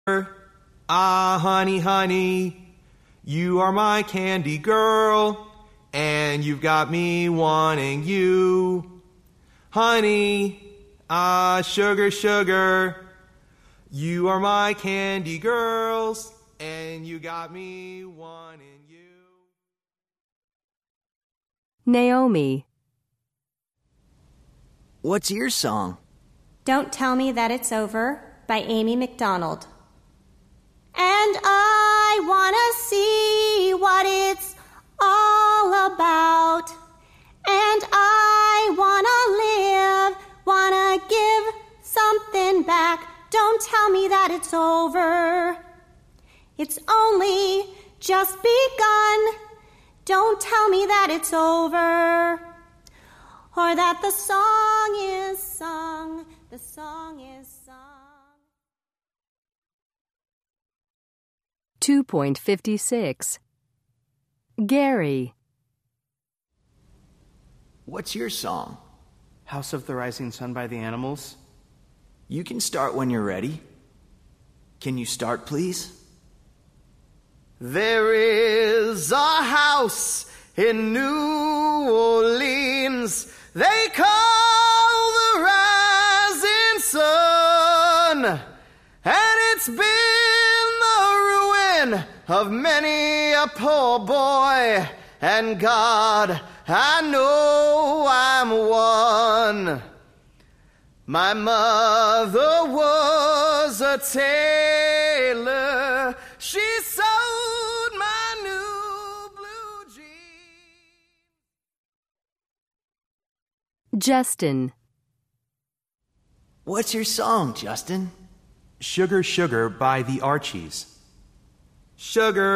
Ah, honey, honey, you are my candy girl, and you've got me wanting you. Honey, ah, sugar, sugar, you are my candy girls, and you got me wanting you. Naomi. What's your song? Don't Tell Me That It's Over by Amy McDonald. And I want to see what it's all about. And I want to live, want to give something back. Don't tell me that it's over. It's only just begun. Don't tell me that it's over. Or that the song is sung. The song is sung. 2.56. Gary. What's your song? House of the Rising Sun by the Animals. You can start when you're ready. Can you start, please? There is a house in New Orleans they call the Rising Sun, and it's been the ruin of many a poor boy, and God, I know I'm one. My mother was a tailor. She sewed my new blue jeans. Justin. What's your song, Justin? Sugar, Sugar by the Archies. Sugar.